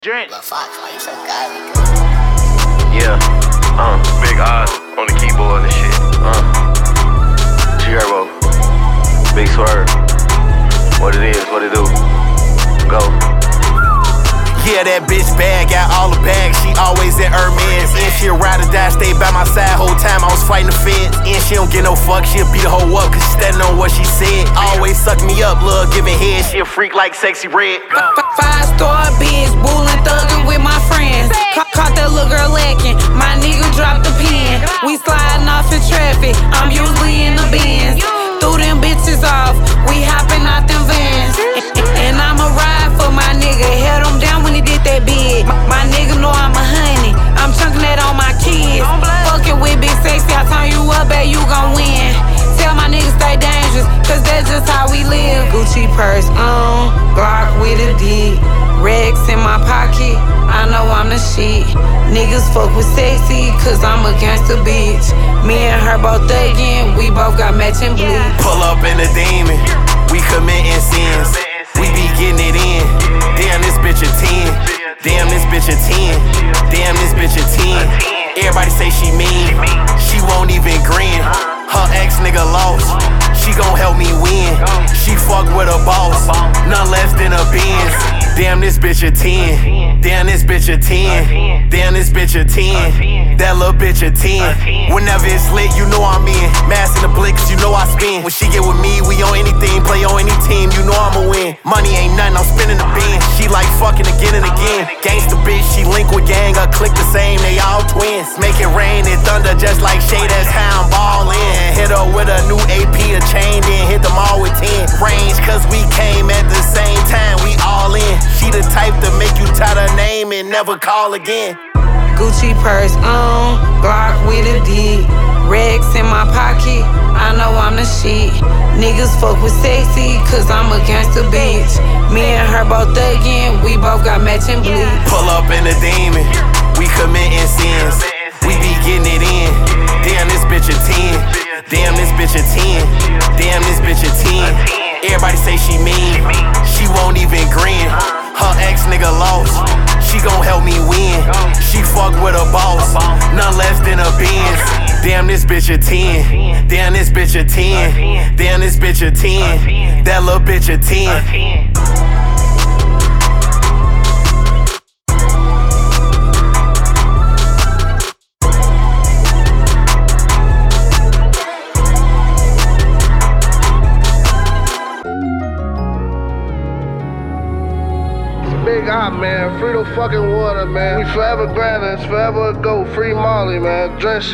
Drink. Yeah, big eyes on the keyboard and shit. G-Herbo, big swerve. What it is, what it do. Go. Yeah, that bitch bad, got all the bags, she always at Hermes. And she'll ride or die, stay by my side whole time I was fighting the feds. And she don't get no fuck, she'll beat the hoe up, cause she standing on what she said. Always suck me up, love giving head, she a freak like Sexy Red. 5-star bitch, bullin' thuggin' with my friends. Caught that little girl lacking, my nigga dropped the pen. We sliding off in traffic, I'm usually in the Benz. Threw them bitches off, we hopping out them vans. And I'ma ride for my nigga, held him down when he did that bid. My nigga know I'm a honey, I'm chunking that on my kids. Fucking with Big Sexy, I turn you up, bet you gon' win. Tell my niggas stay dangerous, cause that's just how we live. Gucci purse on, Glock with a D. Rex in my pocket, I know I'm the shit. Niggas fuck with Sexy, cause I'm a gangster bitch. Me and her both thuggin', we both got matching bleed. Pull up in a demon, we committing sins. We be getting it in, damn this bitch a 10. Damn this bitch a 10, damn this bitch a 10. Everybody say she mean, she won't even grin. Her ex nigga lost, she gon' help me win. She fuck with a boss, none less than a Benz. Damn this bitch a 10, damn this bitch a 10. Damn this bitch a 10, that little bitch a 10. Whenever it's lit, you know I'm in. Mass in the blicks, you know I spin. When she get with me, we on anything, play on any team, you know I'ma win. Money ain't nothing, I'm spinning the bin. She like fucking again and again. Gangsta bitch, she link with gang, her click the same, they all twins. Make it rain and thunder just like Shay, that's how I'm ballin'. Hit her with a new AP, a chain, then hit them all with 10. Range, cause we came at the same time, we all in. She the type to make you tie her name and never call again. Gucci purse on, Glock with a D. Rex in my pocket, I know I'm the shit. Niggas fuck with Sexy, cause I'm a gangster bitch. Me and her both thuggin', we both got matching bleed. Pull up in a demon, we committing sins. We be getting it in, damn this bitch a 10. Damn this bitch a 10, damn this bitch a 10. Everybody say she mean, she won't even grin. Her ex nigga lost, she gon' help me win. She fuck with a boss, none less than a Benz. Damn this bitch a 10, damn this bitch a 10. Damn this bitch a 10, that little bitch a 10. Big eye, man. Free the fucking water, man. We forever grindin', forever go. Free Molly, man. Dress.